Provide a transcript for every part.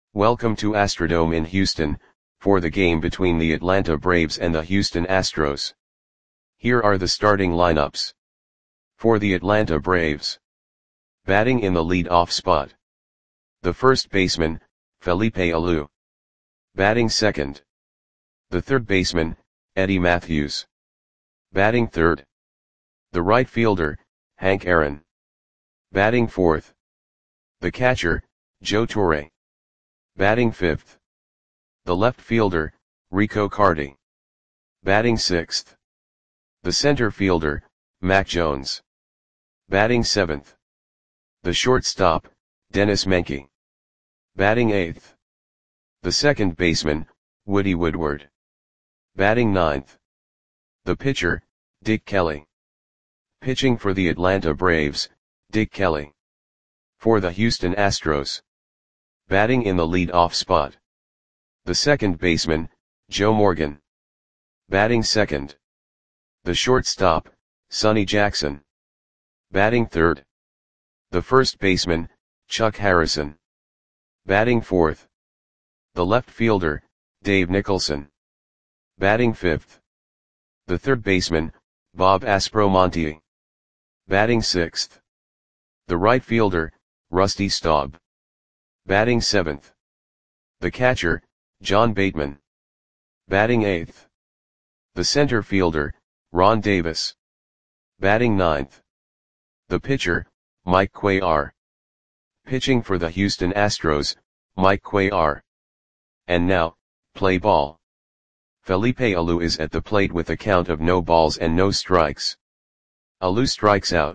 Welcome to Astrodome in Houston, for the game between the Atlanta Braves and the Houston Astros. Here are the starting lineups. For the Atlanta Braves. Batting in the lead-off spot. The first baseman, Felipe Alou. Batting second. The third baseman, Eddie Mathews. Batting third. The right fielder, Hank Aaron. Batting fourth. The catcher, Joe Torre. Batting fifth. The left fielder, Rico Carty. Batting sixth. The center fielder, Mac Jones. Batting seventh. The shortstop, Dennis Menke. Batting eighth. The second baseman, Woody Woodward. Batting ninth. The pitcher, Dick Kelly. Pitching for the Atlanta Braves, Dick Kelly. For the Houston Astros. Batting in the lead-off spot. The second baseman, Joe Morgan. Batting second. The shortstop, Sonny Jackson. Batting third. The first baseman, Chuck Harrison. Batting fourth. The left fielder, Dave Nicholson. Batting fifth. The third baseman, Bob Aspromonte. Batting sixth. The right fielder, Rusty Staub. Batting seventh. The catcher, John Bateman. Batting eighth. The center fielder, Ron Davis. Batting ninth. The pitcher, Mike Cuellar. Pitching for the Houston Astros, Mike Cuellar. And now, play ball. Felipe Alou is at the plate with a count of no balls and no strikes. Alou strikes out.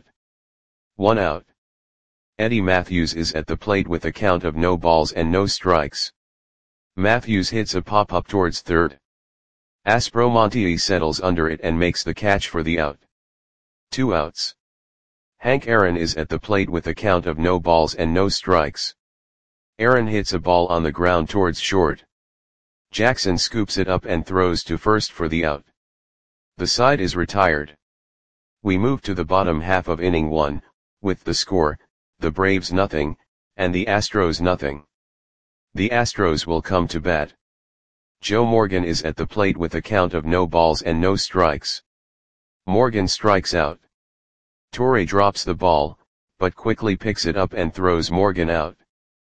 1 out. Eddie Mathews is at the plate with a count of no balls and no strikes. Mathews hits a pop-up towards third. Aspromonte settles under it and makes the catch for the out. 2 outs. Hank Aaron is at the plate with a count of no balls and no strikes. Aaron hits a ball on the ground towards short. Jackson scoops it up and throws to first for the out. The side is retired. We move to the bottom half of inning 1, with the score, the Braves nothing, and the Astros nothing. The Astros will come to bat. Joe Morgan is at the plate with a count of no balls and no strikes. Morgan strikes out. Torre drops the ball, but quickly picks it up and throws Morgan out.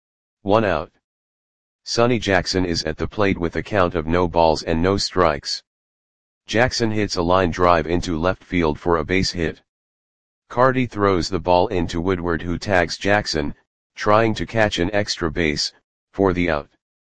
1 out. Sonny Jackson is at the plate with a count of no balls and no strikes. Jackson hits a line drive into left field for a base hit. Carty throws the ball into Woodward, who tags Jackson, trying to catch an extra base, for the out.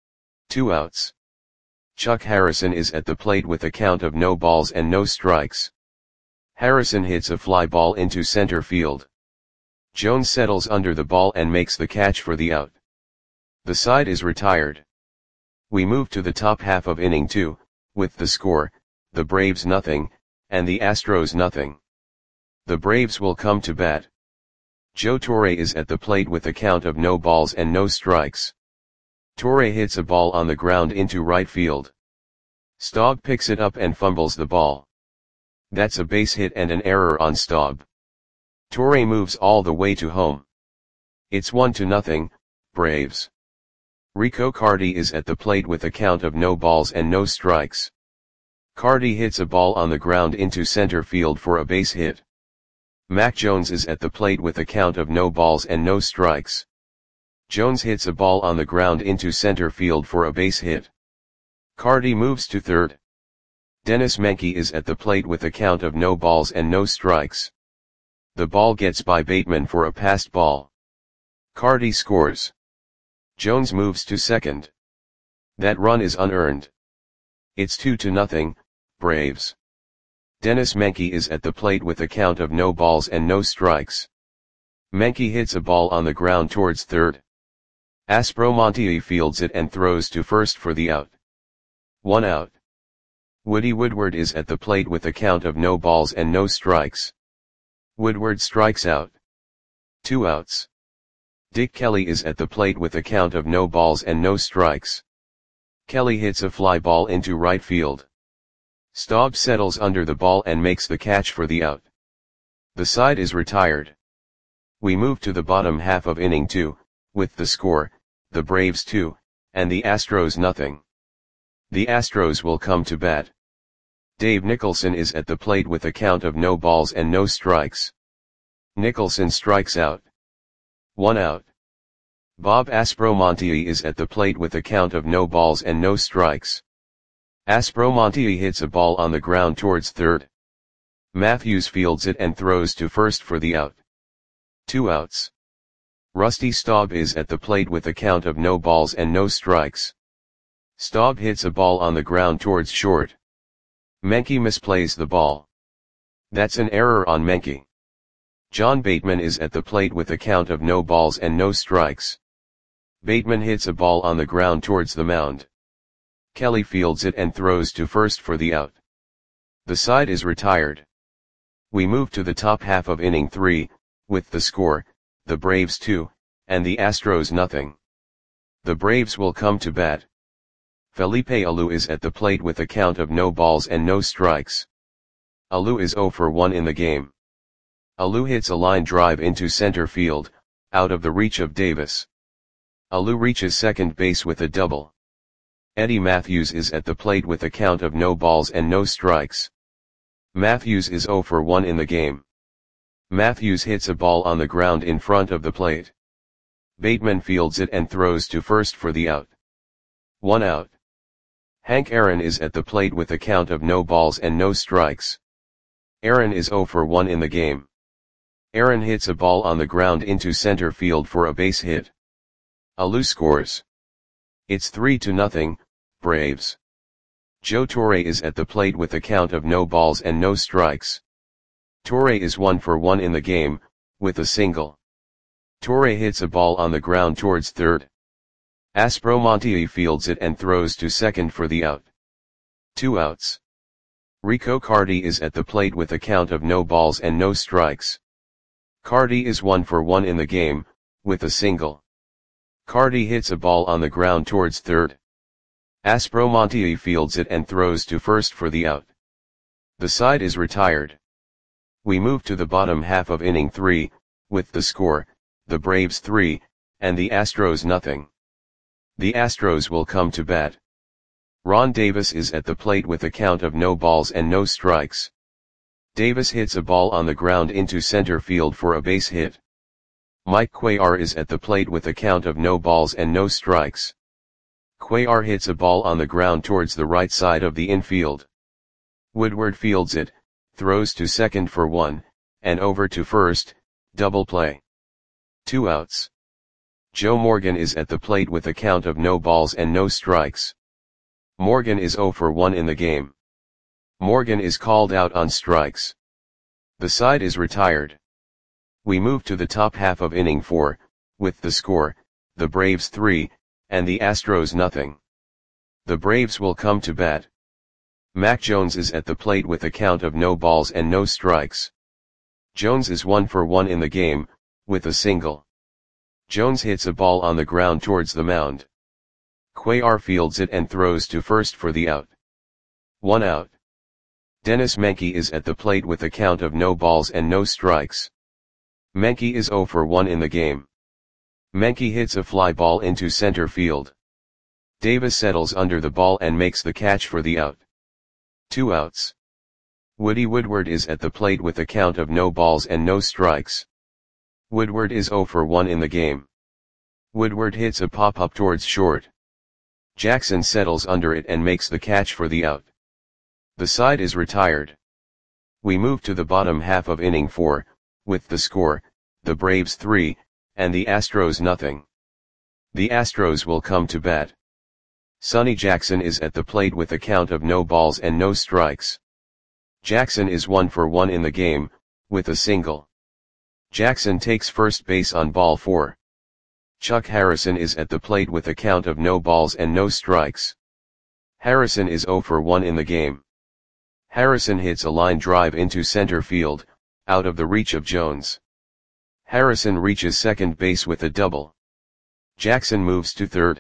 2 outs. Chuck Harrison is at the plate with a count of no balls and no strikes. Harrison hits a fly ball into center field. Jones settles under the ball and makes the catch for the out. The side is retired. We move to the top half of inning 2, with the score, the Braves nothing, and the Astros nothing. The Braves will come to bat. Joe Torre is at the plate with a count of no balls and no strikes. Torre hits a ball on the ground into right field. Staub picks it up and fumbles the ball. That's a base hit and an error on Staub. Torre moves all the way to home. It's 1-0, Braves. Rico Carty is at the plate with a count of no balls and no strikes. Carty hits a ball on the ground into center field for a base hit. Mac Jones is at the plate with a count of no balls and no strikes. Jones hits a ball on the ground into center field for a base hit. Carty moves to third. Dennis Menke is at the plate with a count of no balls and no strikes. The ball gets by Bateman for a passed ball. Carty scores. Jones moves to second. That run is unearned. It's 2-0, Braves. Dennis Menke is at the plate with a count of no balls and no strikes. Menke hits a ball on the ground towards third. Aspromonte fields it and throws to first for the out. 1 out. Woody Woodward is at the plate with a count of no balls and no strikes. Woodward strikes out. 2 outs. Dick Kelly is at the plate with a count of no balls and no strikes. Kelly hits a fly ball into right field. Staub settles under the ball and makes the catch for the out. The side is retired. We move to the bottom half of inning 2, with the score, the Braves 2, and the Astros nothing. The Astros will come to bat. Dave Nicholson is at the plate with a count of no balls and no strikes. Nicholson strikes out. 1 out. Bob Aspromonte is at the plate with a count of no balls and no strikes. Aspromonte hits a ball on the ground towards third. Matthews fields it and throws to first for the out. 2 outs. Rusty Staub is at the plate with a count of no balls and no strikes. Staub hits a ball on the ground towards short. Menke misplays the ball. That's an error on Menke. John Bateman is at the plate with a count of no balls and no strikes. Bateman hits a ball on the ground towards the mound. Kelly fields it and throws to first for the out. The side is retired. We move to the top half of inning 3, with the score, the Braves 2, and the Astros nothing. The Braves will come to bat. Felipe Alou is at the plate with a count of no balls and no strikes. Alou is 0 for 1 in the game. Alou hits a line drive into center field, out of the reach of Davis. Alou reaches second base with a double. Eddie Matthews is at the plate with a count of no balls and no strikes. Matthews is 0 for 1 in the game. Matthews hits a ball on the ground in front of the plate. Bateman fields it and throws to first for the out. 1 out. Hank Aaron is at the plate with a count of no balls and no strikes. Aaron is 0 for 1 in the game. Aaron hits a ball on the ground into center field for a base hit. Alou scores. It's 3-0, Braves. Joe Torre is at the plate with a count of no balls and no strikes. Torre is 1 for 1 in the game, with a single. Torre hits a ball on the ground towards third. Aspromonte fields it and throws to second for the out. 2 outs. Rico Cardi is at the plate with a count of no balls and no strikes. Cardi is 1 for 1 in the game, with a single. Cardi hits a ball on the ground towards third. Aspromonte fields it and throws to first for the out. The side is retired. We move to the bottom half of inning 3, with the score, the Braves 3, and the Astros nothing. The Astros will come to bat. Ron Davis is at the plate with a count of no balls and no strikes. Davis hits a ball on the ground into center field for a base hit. Mike Cuellar is at the plate with a count of no balls and no strikes. Cuellar hits a ball on the ground towards the right side of the infield. Woodward fields it, throws to second for 1, and over to first, double play. 2 outs. Joe Morgan is at the plate with a count of no balls and no strikes. Morgan is 0 for 1 in the game. Morgan is called out on strikes. The side is retired. We move to the top half of inning 4, with the score, the Braves 3, and the Astros nothing. The Braves will come to bat. Mac Jones is at the plate with a count of no balls and no strikes. Jones is 1 for 1 in the game, with a single. Jones hits a ball on the ground towards the mound. Cuellar fields it and throws to first for the out. 1 out. Dennis Menke is at the plate with a count of no balls and no strikes. Menke is 0 for 1 in the game. Menke hits a fly ball into center field. Davis settles under the ball and makes the catch for the out. 2 outs. Woody Woodward is at the plate with a count of no balls and no strikes. Woodward is 0 for 1 in the game. Woodward hits a pop-up towards short. Jackson settles under it and makes the catch for the out. The side is retired. We move to the bottom half of inning 4, with the score, the Braves 3, and the Astros nothing. The Astros will come to bat. Sonny Jackson is at the plate with a count of no balls and no strikes. Jackson is 1 for 1 in the game, with a single. Jackson takes first base on ball 4. Chuck Harrison is at the plate with a count of no balls and no strikes. Harrison is 0 for 1 in the game. Harrison hits a line drive into center field, out of the reach of Jones. Harrison reaches second base with a double. Jackson moves to third.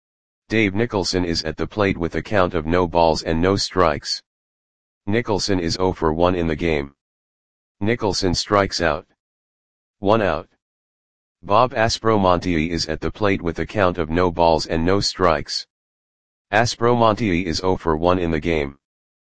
Dave Nicholson is at the plate with a count of no balls and no strikes. Nicholson is 0 for 1 in the game. Nicholson strikes out. 1 out. Bob Aspromonte is at the plate with a count of no balls and no strikes. Aspromonte is 0 for 1 in the game.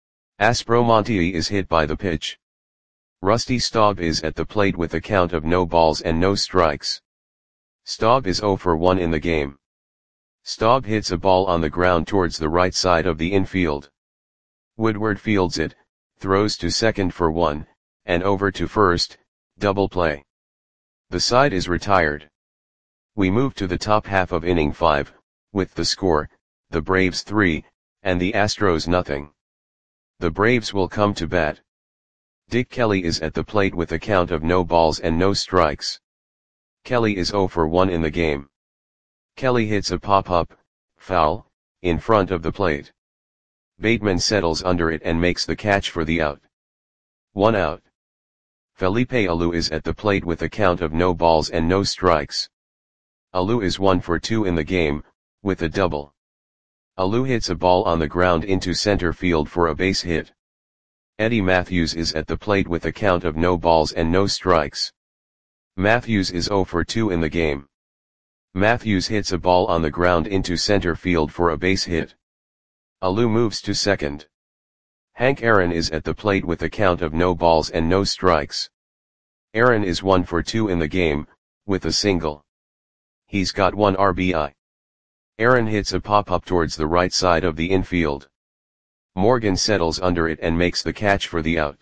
Aspromonte is hit by the pitch. Rusty Staub is at the plate with a count of no balls and no strikes. Staub is 0 for 1 in the game. Staub hits a ball on the ground towards the right side of the infield. Woodward fields it, throws to second for 1, and over to first, double play. The side is retired. We move to the top half of inning 5, with the score, the Braves 3, and the Astros nothing. The Braves will come to bat. Dick Kelly is at the plate with a count of no balls and no strikes. Kelly is 0 for 1 in the game. Kelly hits a pop-up, foul, in front of the plate. Bateman settles under it and makes the catch for the out. 1 out. Felipe Alou is at the plate with a count of no balls and no strikes. Alou is 1 for 2 in the game, with a double. Alou hits a ball on the ground into center field for a base hit. Eddie Matthews is at the plate with a count of no balls and no strikes. Matthews is 0 for 2 in the game. Matthews hits a ball on the ground into center field for a base hit. Alou moves to second. Hank Aaron is at the plate with a count of no balls and no strikes. Aaron is 1 for 2 in the game, with a single. He's got 1 RBI. Aaron hits a pop-up towards the right side of the infield. Morgan settles under it and makes the catch for the out.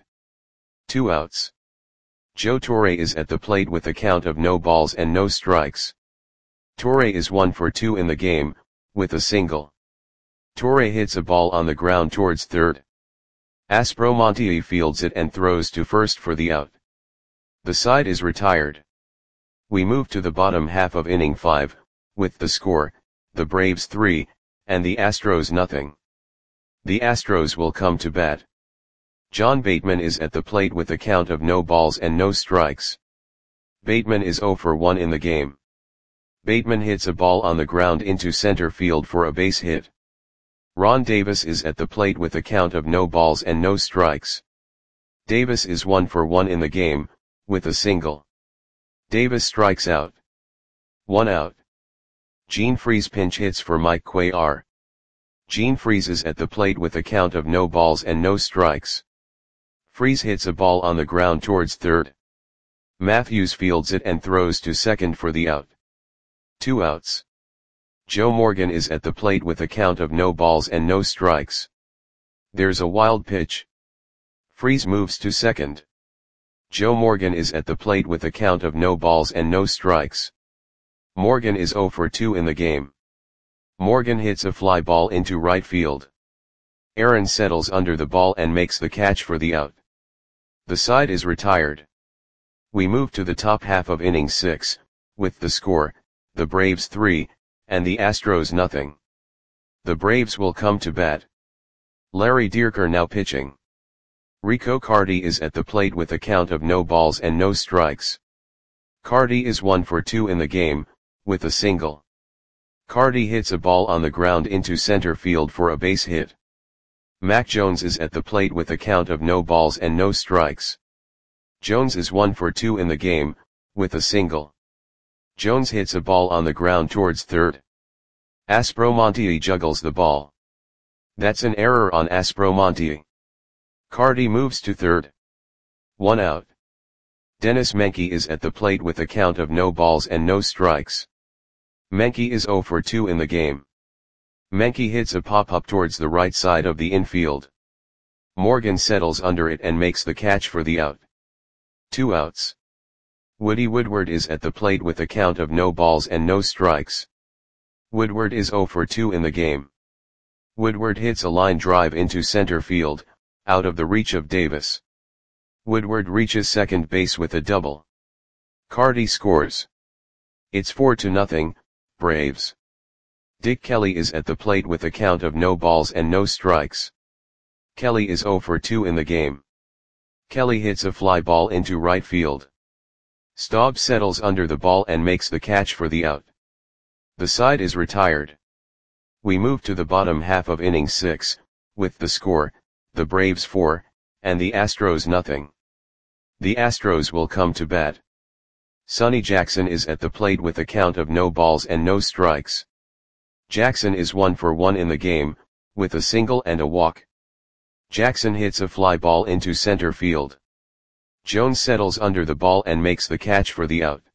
2 outs. Joe Torre is at the plate with a count of no balls and no strikes. Torre is 1 for 2 in the game, with a single. Torre hits a ball on the ground towards third. Aspromonte fields it and throws to first for the out. The side is retired. We move to the bottom half of inning 5, with the score, the Braves 3, and the Astros nothing. The Astros will come to bat. John Bateman is at the plate with a count of no balls and no strikes. Bateman is 0 for 1 in the game. Bateman hits a ball on the ground into center field for a base hit. Ron Davis is at the plate with a count of no balls and no strikes. Davis is 1 for 1 in the game, with a single. Davis strikes out. 1 out. Gene Freese pinch hits for Mike Cuellar. Gene Freese is at the plate with a count of no balls and no strikes. Freese hits a ball on the ground towards third. Matthews fields it and throws to second for the out. 2 outs. Joe Morgan is at the plate with a count of no balls and no strikes. There's a wild pitch. Freese moves to second. Joe Morgan is at the plate with a count of no balls and no strikes. Morgan is 0 for 2 in the game. Morgan hits a fly ball into right field. Aaron settles under the ball and makes the catch for the out. The side is retired. We move to the top half of inning 6, with the score, the Braves 3, and the Astros nothing. The Braves will come to bat. Larry Dierker now pitching. Rico Carty is at the plate with a count of no balls and no strikes. Carty is 1 for 2 in the game, with a single. Carty hits a ball on the ground into center field for a base hit. Mac Jones is at the plate with a count of no balls and no strikes. Jones is 1 for 2 in the game, with a single. Jones hits a ball on the ground towards third. Aspromonte juggles the ball. That's an error on Aspromonte. Carty moves to third. 1 out. Dennis Menke is at the plate with a count of no balls and no strikes. Menke is 0 for 2 in the game. Menke hits a pop-up towards the right side of the infield. Morgan settles under it and makes the catch for the out. 2 outs. Woody Woodward is at the plate with a count of no balls and no strikes. Woodward is 0 for 2 in the game. Woodward hits a line drive into center field, out of the reach of Davis. Woodward reaches second base with a double. Carty scores. It's 4-0, Braves. Dick Kelly is at the plate with a count of no balls and no strikes. Kelly is 0 for 2 in the game. Kelly hits a fly ball into right field. Staub settles under the ball and makes the catch for the out. The side is retired. We move to the bottom half of inning 6, with the score, the Braves 4, and the Astros nothing. The Astros will come to bat. Sonny Jackson is at the plate with a count of no balls and no strikes. Jackson is 1 for 1 in the game, with a single and a walk. Jackson hits a fly ball into center field. Jones settles under the ball and makes the catch for the out.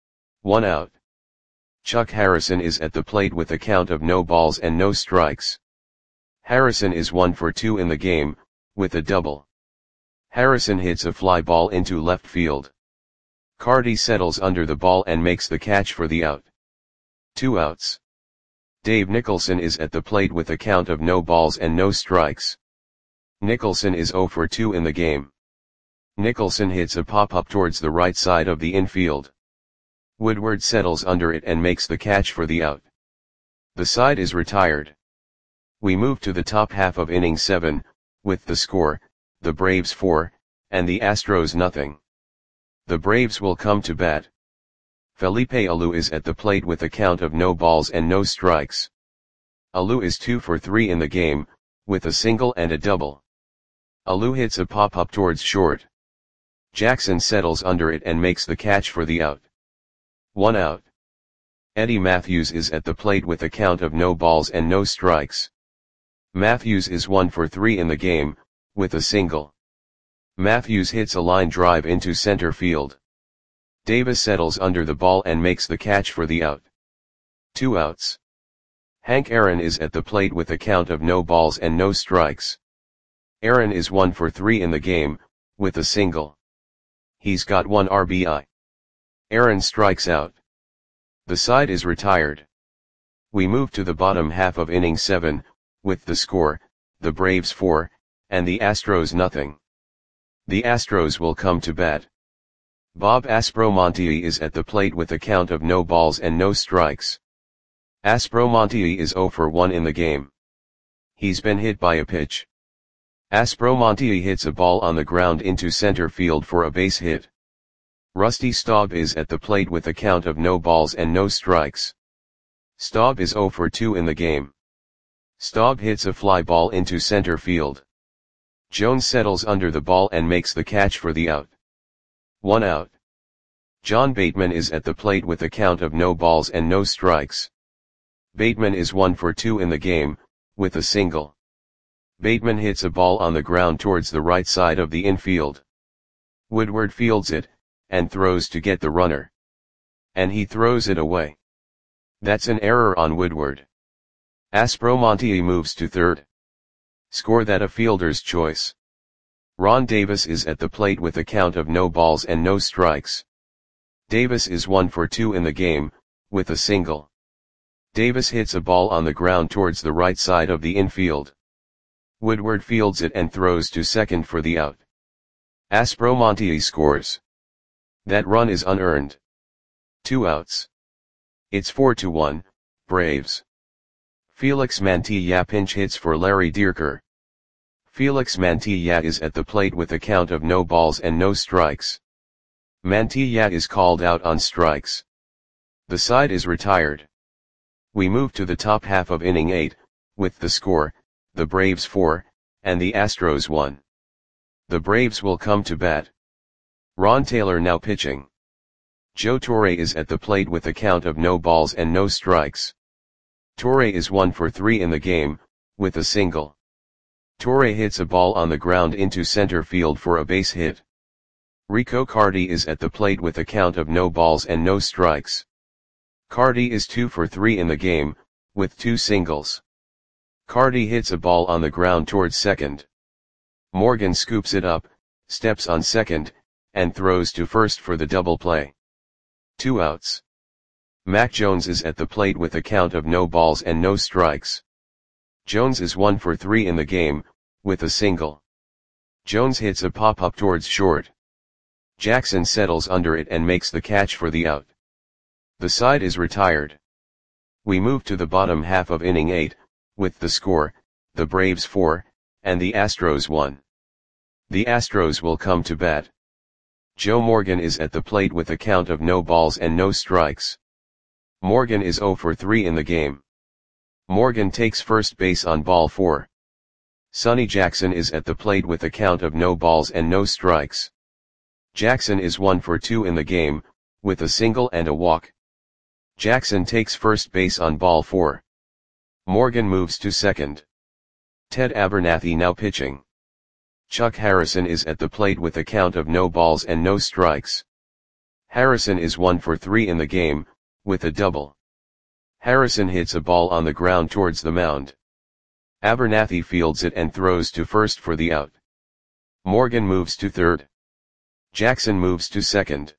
1 out. Chuck Harrison is at the plate with a count of no balls and no strikes. Harrison is 1 for 2 in the game, with a double. Harrison hits a fly ball into left field. Carty settles under the ball and makes the catch for the out. 2 outs. Dave Nicholson is at the plate with a count of no balls and no strikes. Nicholson is 0 for 2 in the game. Nicholson hits a pop-up towards the right side of the infield. Woodward settles under it and makes the catch for the out. The side is retired. We move to the top half of inning 7, with the score, the Braves 4, and the Astros nothing. The Braves will come to bat. Felipe Alou is at the plate with a count of no balls and no strikes. Alou is 2 for 3 in the game, with a single and a double. Alou hits a pop-up towards short. Jackson settles under it and makes the catch for the out. 1 out. Eddie Matthews is at the plate with a count of no balls and no strikes. Matthews is 1 for 3 in the game, with a single. Matthews hits a line drive into center field. Davis settles under the ball and makes the catch for the out. 2 outs. Hank Aaron is at the plate with a count of no balls and no strikes. Aaron is 1 for 3 in the game, with a single. He's got 1 RBI. Aaron strikes out. The side is retired. We move to the bottom half of inning 7, with the score, the Braves 4, and the Astros nothing. The Astros will come to bat. Bob Aspromonte is at the plate with a count of no balls and no strikes. Aspromonte is 0 for 1 in the game. He's been hit by a pitch. Aspromonte hits a ball on the ground into center field for a base hit. Rusty Staub is at the plate with a count of no balls and no strikes. Staub is 0 for 2 in the game. Staub hits a fly ball into center field. Jones settles under the ball and makes the catch for the out. 1 out. John Bateman is at the plate with a count of no balls and no strikes. Bateman is 1 for 2 in the game, with a single. Bateman hits a ball on the ground towards the right side of the infield. Woodward fields it, and throws to get the runner. And he throws it away. That's an error on Woodward. Aspromonte moves to third. Score that a fielder's choice. Ron Davis is at the plate with a count of no balls and no strikes. Davis is 1 for 2 in the game, with a single. Davis hits a ball on the ground towards the right side of the infield. Woodward fields it and throws to second for the out. Aspromonte scores. That run is unearned. 2 outs. It's 4-1, Braves. Felix Mantilla pinch hits for Larry Dierker. Felix Mantilla is at the plate with a count of no balls and no strikes. Mantilla is called out on strikes. The side is retired. We move to the top half of inning 8, with the score, the Braves 4, and the Astros 1. The Braves will come to bat. Ron Taylor now pitching. Joe Torre is at the plate with a count of no balls and no strikes. Torre is 1 for 3 in the game, with a single. Torre hits a ball on the ground into center field for a base hit. Rico Carty is at the plate with a count of no balls and no strikes. Carty is 2 for 3 in the game, with 2 singles. Carty hits a ball on the ground towards second. Morgan scoops it up, steps on second, and throws to first for the double play. 2 outs. Mac Jones is at the plate with a count of no balls and no strikes. Jones is 1 for 3 in the game, with a single. Jones hits a pop-up towards short. Jackson settles under it and makes the catch for the out. The side is retired. We move to the bottom half of inning 8, with the score, the Braves 4, and the Astros 1. The Astros will come to bat. Joe Morgan is at the plate with a count of no balls and no strikes. Morgan is 0 for 3 in the game. Morgan takes first base on ball 4. Sonny Jackson is at the plate with a count of no balls and no strikes. Jackson is 1 for 2 in the game, with a single and a walk. Jackson takes first base on ball 4. Morgan moves to second. Ted Abernathy now pitching. Chuck Harrison is at the plate with a count of no balls and no strikes. Harrison is 1 for 3 in the game, with a double. Harrison hits a ball on the ground towards the mound. Abernathy fields it and throws to first for the out. Morgan moves to third. Jackson moves to second.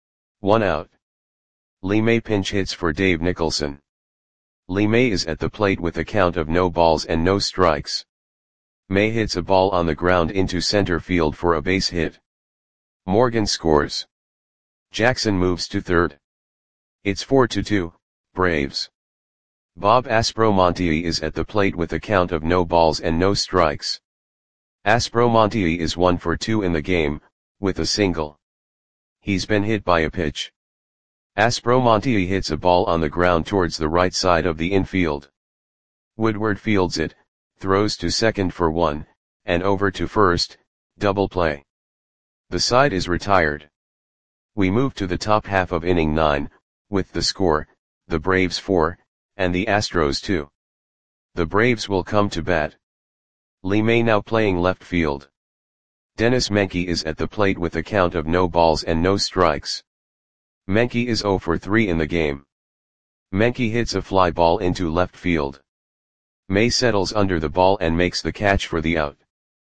1 out. Lee May pinch hits for Dave Nicholson. Lee May is at the plate with a count of no balls and no strikes. May hits a ball on the ground into center field for a base hit. Morgan scores. Jackson moves to third. It's 4-2, Braves. Bob Aspromonte is at the plate with a count of no balls and no strikes. Aspromonte is 1 for 2 in the game, with a single. He's been hit by a pitch. Aspromonte hits a ball on the ground towards the right side of the infield. Woodward fields it, throws to second for 1, and over to first, double play. The side is retired. We move to the top half of inning 9, with the score, the Braves 4, and the Astros 2. The Braves will come to bat. Lee May now playing left field. Dennis Menke is at the plate with a count of no balls and no strikes. Menke is 0 for 3 in the game. Menke hits a fly ball into left field. May settles under the ball and makes the catch for the out.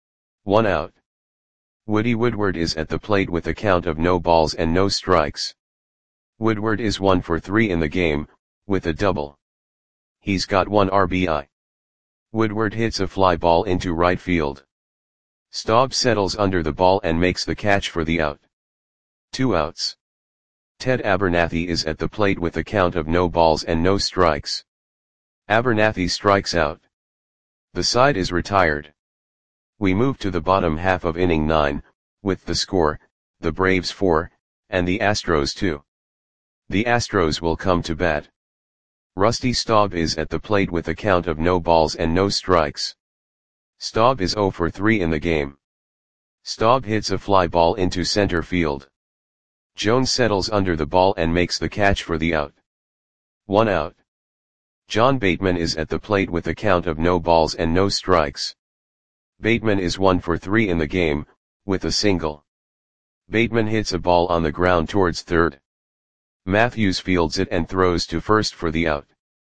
1 out. Woody Woodward is at the plate with a count of no balls and no strikes. Woodward is 1 for 3 in the game, with a double. He's got 1 RBI. Woodward hits a fly ball into right field. Staub settles under the ball and makes the catch for the out. 2 outs. Ted Abernathy is at the plate with a count of no balls and no strikes. Abernathy strikes out. The side is retired. We move to the bottom half of inning 9, with the score, the Braves 4, and the Astros 2. The Astros will come to bat. Rusty Staub is at the plate with a count of no balls and no strikes. Staub is 0 for 3 in the game. Staub hits a fly ball into center field. Jones settles under the ball and makes the catch for the out. 1 out. John Bateman is at the plate with a count of no balls and no strikes. Bateman is 1 for 3 in the game, with a single. Bateman hits a ball on the ground towards third. Matthews fields it and throws to first for the out.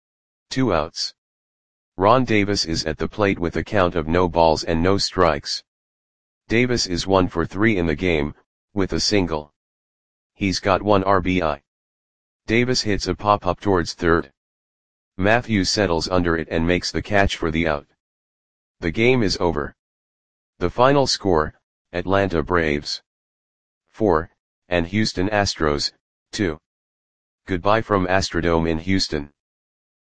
2 outs. Ron Davis is at the plate with a count of no balls and no strikes. Davis is 1 for 3 in the game, with a single. He's got 1 RBI. Davis hits a pop-up towards third. Matthews settles under it and makes the catch for the out. The game is over. The final score, Atlanta Braves 4, and Houston Astros 2. Goodbye from Astrodome in Houston.